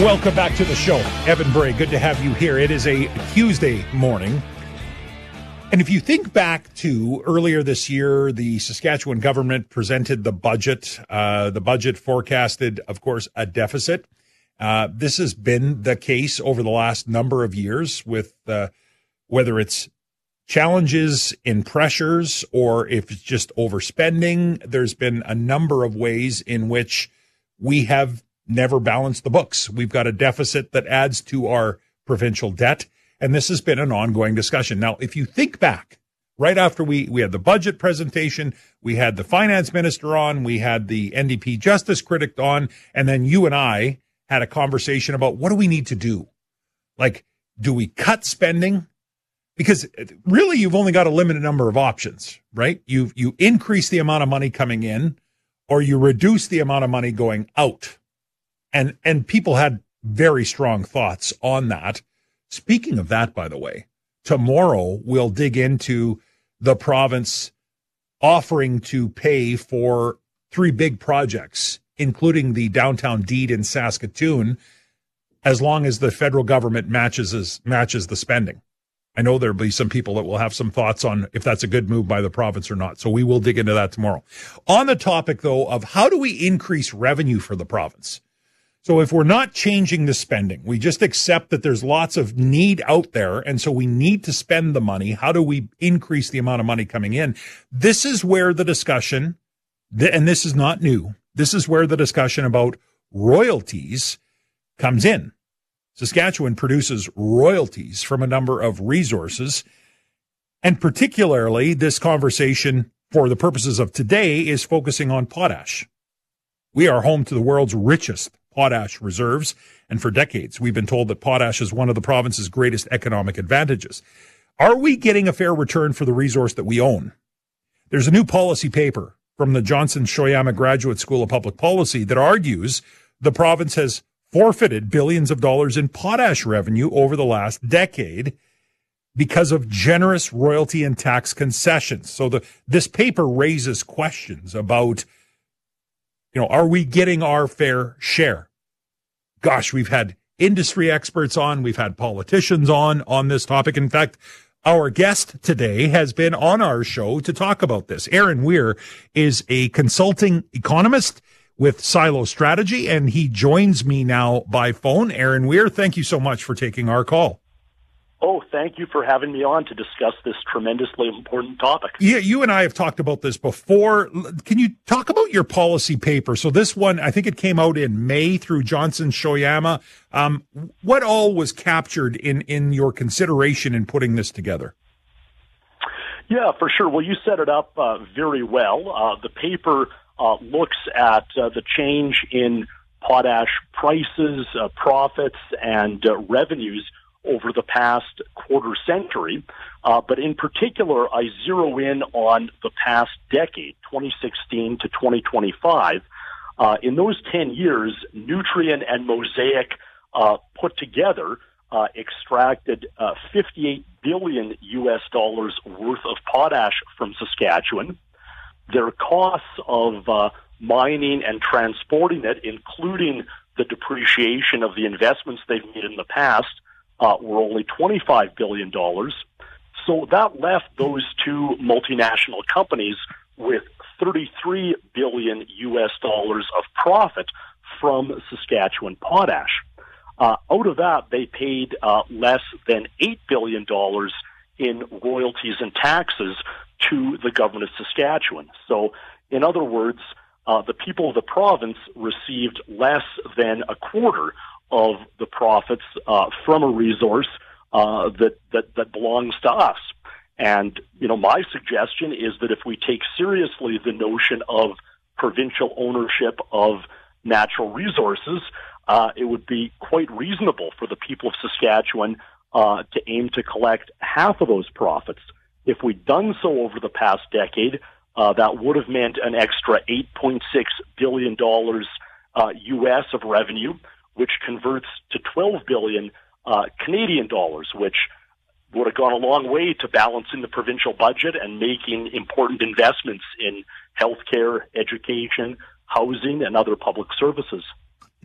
Welcome back to the show. Evan Bray, good to have you here. It is a Tuesday morning. And if you think back to earlier this year, the Saskatchewan government presented the budget. The budget forecasted, of course, a deficit. This has been the case over the last number of years with whether it's challenges in pressures or if it's just overspending. There's been a number of ways in which we have never balanced the books. We've got a deficit that adds to our provincial debt, and this has been an ongoing discussion. Now, if you think back, right after we had the budget presentation, we had the finance minister on, we had the NDP justice critic on, and then you and I had a conversation about what do we need to do? Like, do we cut spending? Because really, you've only got a limited number of options, right? You increase the amount of money coming in, or you reduce the amount of money going out. And people had very strong thoughts on that. Speaking of that, by the way, tomorrow we'll dig into the province offering to pay for 3 big projects, including the downtown deed in Saskatoon, as long as the federal government matches the spending. I know there'll be some people that will have some thoughts on if that's a good move by the province or not. So we will dig into that tomorrow. On the topic, though, of how do we increase revenue for the province? So if we're not changing the spending, we just accept that there's lots of need out there, and so we need to spend the money. How do we increase the amount of money coming in? This is where the discussion, and this is not new, this is where the discussion about royalties comes in. Saskatchewan produces royalties from a number of resources, and particularly this conversation, for the purposes of today, is focusing on potash. We are home to the world's richest potash reserves, and for decades we've been told that potash is one of the province's greatest economic advantages. Are we getting a fair return for the resource that we own? There's a new policy paper from the Johnson Shoyama Graduate School of Public Policy that argues the province has forfeited billions of dollars in potash revenue over the last decade because of generous royalty and tax concessions. So this paper raises questions about, are we getting our fair share? Gosh, we've had industry experts on, we've had politicians on this topic. In fact, our guest today has been on our show to talk about this. Aaron Weir is a consulting economist with Silo Strategy, and he joins me now by phone. Aaron Weir, thank you so much for taking our call. Oh, thank you for having me on to discuss this tremendously important topic. Yeah, you and I have talked about this before. Can you talk about your policy paper? So this one, I think it came out in May through Johnson Shoyama. What all was captured in your consideration in putting this together? Yeah, for sure. Well, you set it up very well. The paper looks at the change in potash prices, profits, and revenues over the past quarter century. But in particular, I zero in on the past decade, 2016 to 2025. In those 10 years, Nutrien and Mosaic put together extracted $58 billion worth of potash from Saskatchewan. Their costs of mining and transporting it, including the depreciation of the investments they've made in the past, were only $25 billion. So that left those two multinational companies with $33 billion of profit from Saskatchewan potash. Out of that, they paid less than $8 billion in royalties and taxes to the government of Saskatchewan. So, in other words, the people of the province received less than a quarter of the profits from a resource that belongs to us. And, my suggestion is that if we take seriously the notion of provincial ownership of natural resources, it would be quite reasonable for the people of Saskatchewan to aim to collect half of those profits. If we'd done so over the past decade, that would have meant an extra $8.6 billion U.S. of revenue, which converts to 12 billion Canadian dollars, which would have gone a long way to balancing the provincial budget and making important investments in healthcare, education, housing, and other public services.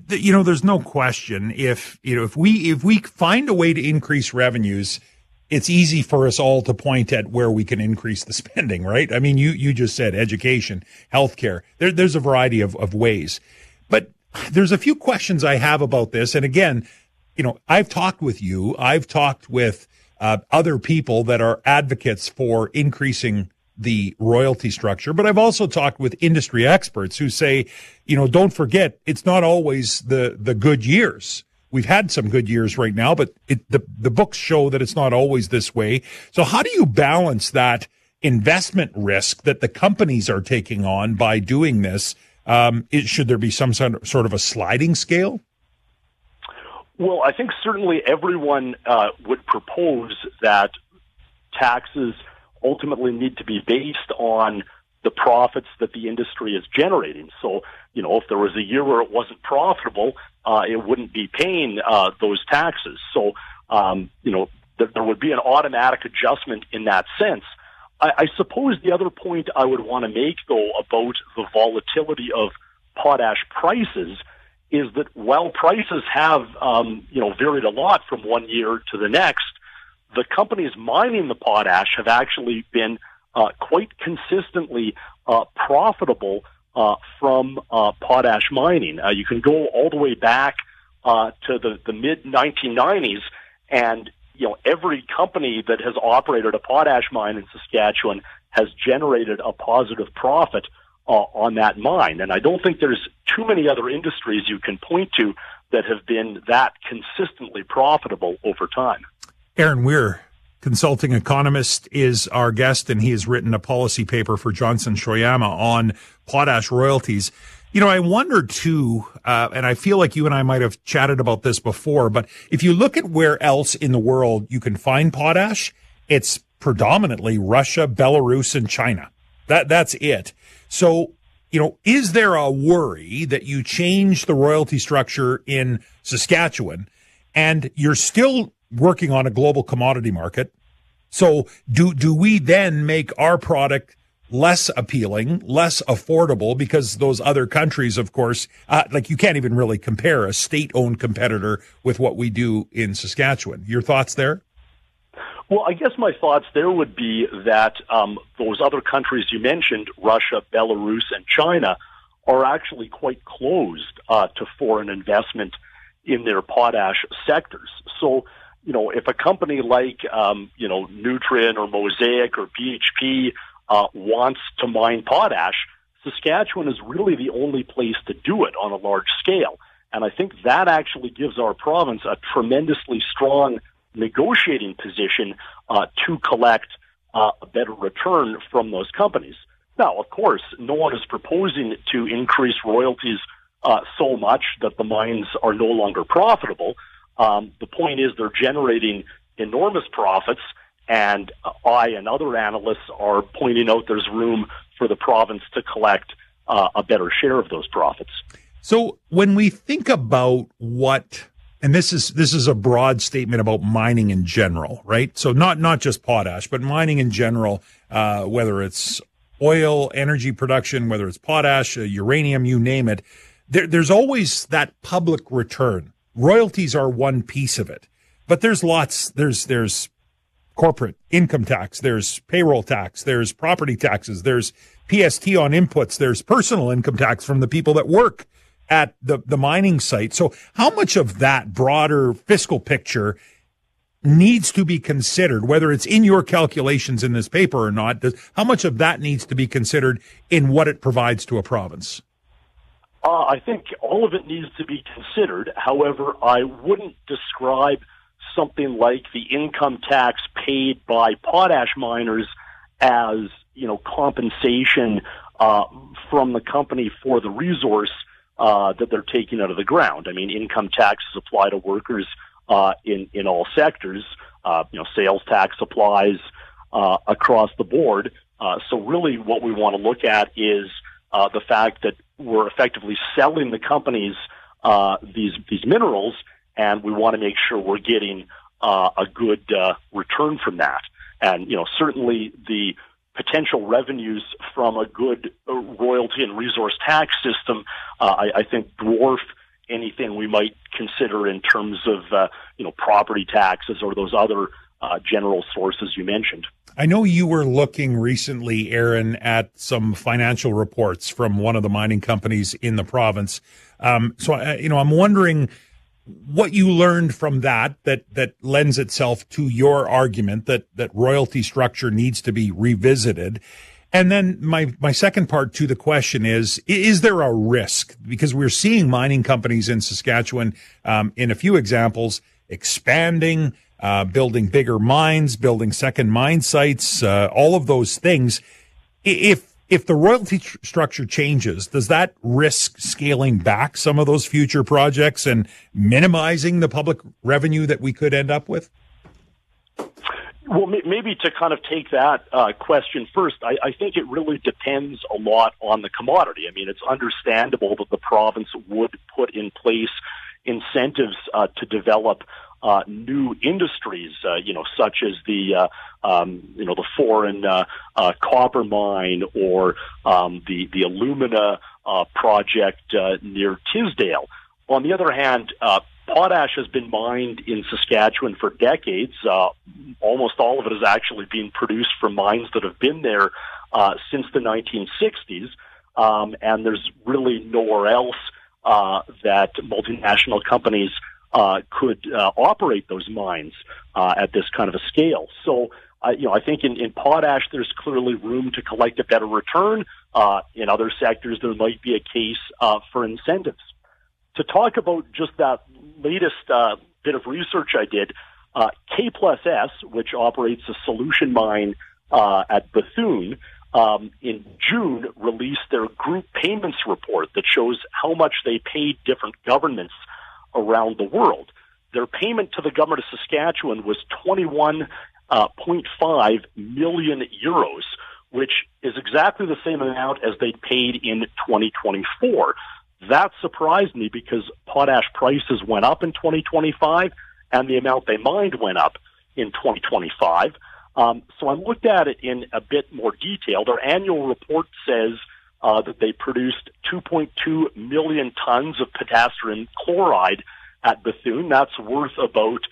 there's no question if we find a way to increase revenues, it's easy for us all to point at where we can increase the spending, right? I mean, you just said education, healthcare. There's a variety of ways, but there's a few questions I have about this. And again, I've talked with you. I've talked with other people that are advocates for increasing the royalty structure, but I've also talked with industry experts who say, don't forget, it's not always the good years. We've had some good years right now, but the books show that it's not always this way. So how do you balance that investment risk that the companies are taking on by doing this? Should there be some sort of a sliding scale? Well, I think certainly everyone would propose that taxes ultimately need to be based on the profits that the industry is generating. So, if there was a year where it wasn't profitable, it wouldn't be paying those taxes. So, there would be an automatic adjustment in that sense. I suppose the other point I would want to make, though, about the volatility of potash prices is that while prices have, varied a lot from one year to the next, the companies mining the potash have actually been quite consistently profitable from potash mining. You can go all the way back to the mid-1990s, and every company that has operated a potash mine in Saskatchewan has generated a positive profit on that mine. And I don't think there's too many other industries you can point to that have been that consistently profitable over time. Aaron Weir, consulting economist, is our guest, and he has written a policy paper for Johnson Shoyama on potash royalties. I wonder too, and I feel like you and I might have chatted about this before, but if you look at where else in the world you can find potash, it's predominantly Russia, Belarus, and China. That's it. So, is there a worry that you change the royalty structure in Saskatchewan and you're still working on a global commodity market? So do we then make our product less appealing, less affordable, because those other countries, of course, you can't even really compare a state-owned competitor with what we do in Saskatchewan. Your thoughts there? Well, I guess my thoughts there would be that those other countries you mentioned, Russia, Belarus, and China, are actually quite closed to foreign investment in their potash sectors. So, if a company like, Nutrien or Mosaic or BHP wants to mine potash, Saskatchewan is really the only place to do it on a large scale. And I think that actually gives our province a tremendously strong negotiating position to collect a better return from those companies. Now, of course, no one is proposing to increase royalties so much that the mines are no longer profitable. The point is they're generating enormous profits, and I and other analysts are pointing out there's room for the province to collect a better share of those profits. So when we think about and this is a broad statement about mining in general, right? So not just potash, but mining in general, whether it's oil, energy production, whether it's potash, uranium, you name it, there's always that public return. Royalties are one piece of it, but there's lots. There's corporate income tax, there's payroll tax, there's property taxes, there's PST on inputs, there's personal income tax from the people that work at the mining site. So how much of that broader fiscal picture needs to be considered, whether it's in your calculations in this paper or not? How much of that needs to be considered in what it provides to a province? I think all of it needs to be considered. However, I wouldn't describe something like the income tax paid by potash miners as, compensation from the company for the resource that they're taking out of the ground. I mean, income taxes apply to workers in all sectors. Sales tax applies across the board. So really what we want to look at is the fact that we're effectively selling the companies these minerals, and we want to make sure we're getting a good return from that. And, certainly the potential revenues from a good royalty and resource tax system, I think, dwarf anything we might consider in terms of property taxes or those other general sources you mentioned. I know you were looking recently, Aaron, at some financial reports from one of the mining companies in the province. So I'm wondering what you learned from that lends itself to your argument that royalty structure needs to be revisited. And then my second part to the question is there a risk? Because we're seeing mining companies in Saskatchewan, in a few examples, expanding, building bigger mines, building second mine sites, all of those things. If the royalty structure changes, does that risk scaling back some of those future projects and minimizing the public revenue that we could end up with? Well, maybe to kind of take that question first, I think it really depends a lot on the commodity. I mean, it's understandable that the province would put in place incentives to develop new industries, such as the foreign copper mine or the alumina project near Tisdale. On the other hand, potash has been mined in Saskatchewan for decades. Almost all of it has actually been produced from mines that have been there since the 1960s, and there's really nowhere else that multinational companies could operate those mines at this kind of a scale. So, I think in potash, there's clearly room to collect a better return. In other sectors, there might be a case for incentives. To talk about just that latest bit of research I did, K+S, which operates a solution mine at Bethune, in June released their group payments report that shows how much they paid different governments around the world. Their payment to the government of Saskatchewan was 21.5 million euros, which is exactly the same amount as they paid in 2024. That surprised me because potash prices went up in 2025 and the amount they mined went up in 2025. So I looked at it in a bit more detail. Their annual report says that they produced 2.2 million tons of potassium chloride at Bethune. That's worth about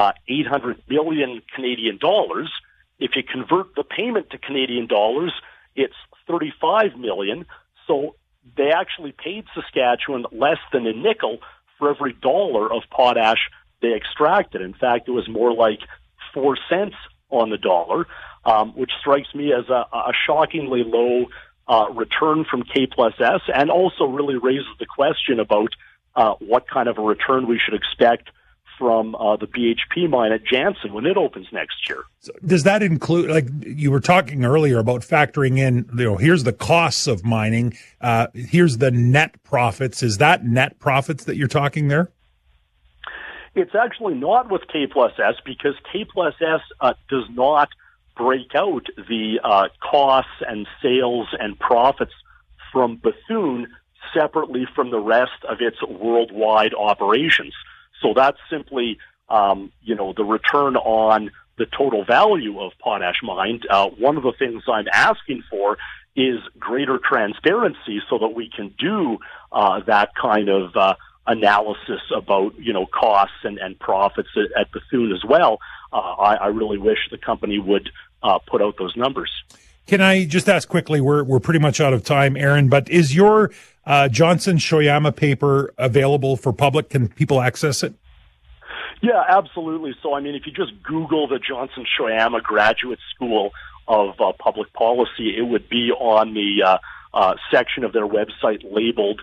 800 million Canadian dollars. If you convert the payment to Canadian dollars, it's 35 million. So they actually paid Saskatchewan less than a nickel for every dollar of potash they extracted. In fact, it was more like 4 cents on the dollar, which strikes me as a shockingly low return from K+S, and also really raises the question about what kind of a return we should expect from the BHP mine at Jansen when it opens next year. So does that include, like you were talking earlier about factoring in, here's the costs of mining, here's the net profits. Is that net profits that you're talking there? It's actually not with K+S because K+S does not break out the costs and sales and profits from Bethune separately from the rest of its worldwide operations. So that's simply, the return on the total value of potash mined. One of the things I'm asking for is greater transparency so that we can do that kind of analysis about, costs and profits at Bethune as well. I really wish the company would put out those numbers. Can I just ask quickly, we're pretty much out of time, Aaron, but is your Johnson Shoyama paper available for public? Can people access it? Yeah, absolutely. So, if you just Google the Johnson Shoyama Graduate School of Public Policy, it would be on the section of their website labeled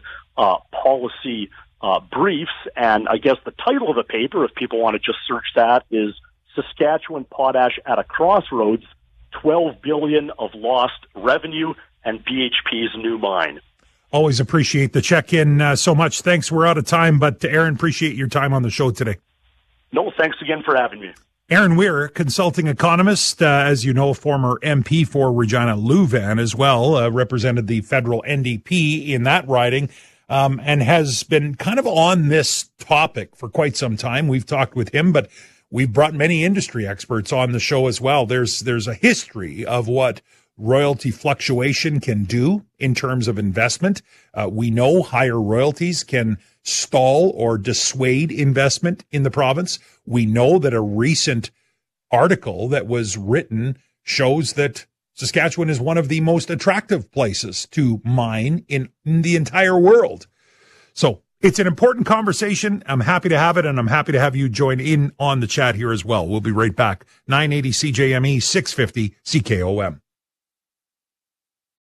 Policy Briefs. And I guess the title of the paper, if people want to just search that, is Saskatchewan Potash at a Crossroads, 12 billion of lost revenue and BHP's new mine. Always appreciate the check-in so much. Thanks. We're out of time, but Aaron, appreciate your time on the show today. No, thanks again for having me. Aaron Weir, consulting economist, as you know, former MP for Regina Louvain as well, represented the federal NDP in that riding, and has been kind of on this topic for quite some time. We've talked with him, but we've brought many industry experts on the show as well. There's a history of what royalty fluctuation can do in terms of investment. We know higher royalties can stall or dissuade investment in the province. We know that a recent article that was written shows that Saskatchewan is one of the most attractive places to mine in the entire world. So it's an important conversation. I'm happy to have it, and I'm happy to have you join in on the chat here as well. We'll be right back. 980 CJME, 650 CKOM.